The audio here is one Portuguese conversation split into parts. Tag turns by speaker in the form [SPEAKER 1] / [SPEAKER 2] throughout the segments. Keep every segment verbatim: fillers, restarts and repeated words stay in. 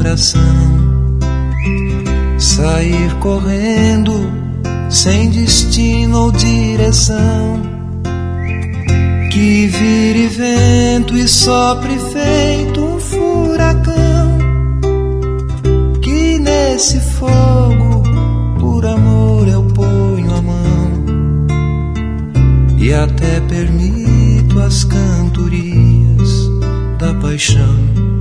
[SPEAKER 1] coração, sair correndo sem destino ou direção, que vire vento e sopre feito um furacão, que nesse fogo por amor eu ponho a mão e até permito as cantorias da paixão.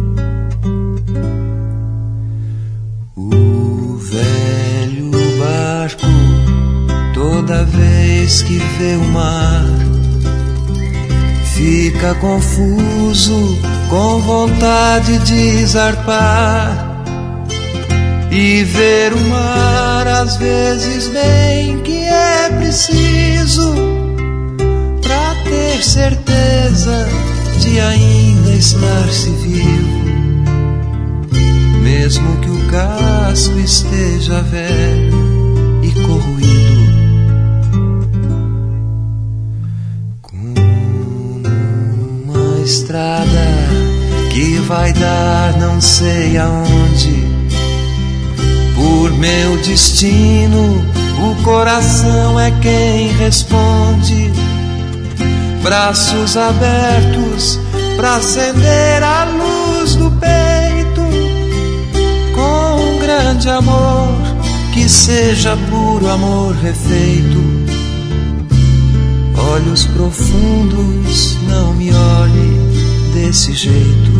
[SPEAKER 1] O velho barco, toda vez que vê o mar, fica confuso, com vontade de zarpar, e ver o mar às vezes bem que é preciso pra ter certeza de ainda estar-se vivo, mesmo que o casco esteja velho e corroído. Estrada que vai dar não sei aonde, por meu destino o coração é quem responde, braços abertos pra acender a luz do peito, com um grande amor que seja puro amor refeito. Olhos profundos, não me olhe desse jeito.